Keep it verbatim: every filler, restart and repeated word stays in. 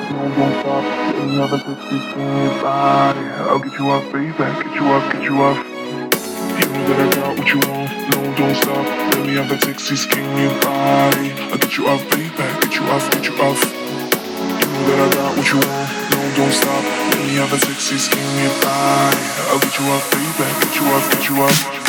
No, don't stop. Let me have a sexy skinny body. I'll get you off, baby. Get you off, get you off. You know that I got what you want. No, don't stop. Let me have that sexy skinny body. I'll get you off, baby. Get you off, get you off. You know that I got what you want. No, don't stop. Let me have that sexy skinny body. I'll get you off, baby. Get you off, get you off.